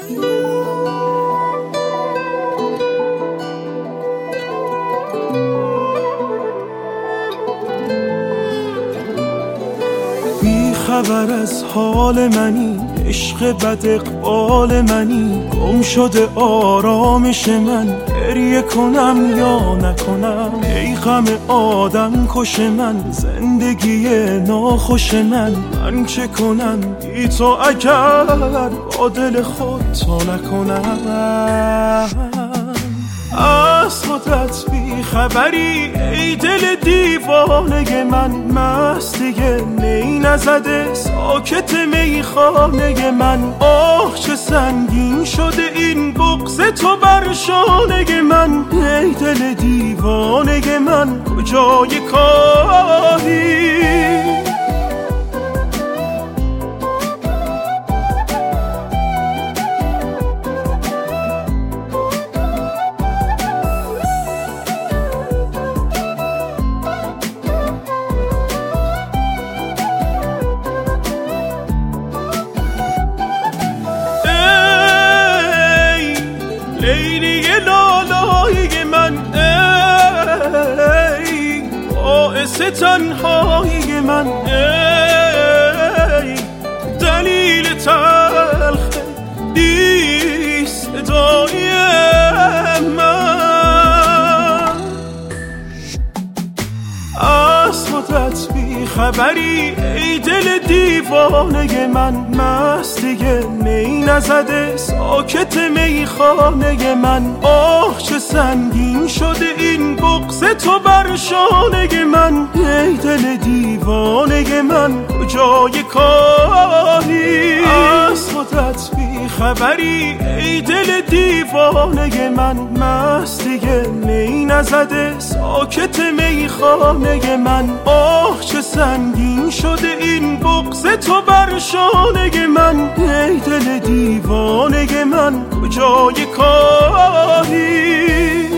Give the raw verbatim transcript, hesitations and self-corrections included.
خبر از حال منی، عشق بد اقبال منی، گم شده آرامش من، گریه کنم یا نکنم، ای غم آدم کش من، زندگی ناخوش من، من چه کنم بی تو اگر با دل خود تا نکنم. از خودت بی خبری ای دل دیوانه من، مستی می نزده ساکت میخانه من، آه چه سنگین شده این بغض تو بر شانه من، ای دل دیوانه من کجای کاری؟ لیلی لالایی من، ای باعث تنهایی من، ای دلیل تلخ بی صدای من، از خودت بی خبری ای دل دیوانه من، مستی می نزده ساکت میخانه من، آه چه سنگین شده این بغض تو بر شانه من، ای دل دیوانه من کجای کاری؟ از خودت بی خبری ای دل دیوانه من، مستی می نزده ساکت میخانه من، آه چه سنگین شده این بغض تو بر شانه من، ای دل دیوانه من کجای کاری؟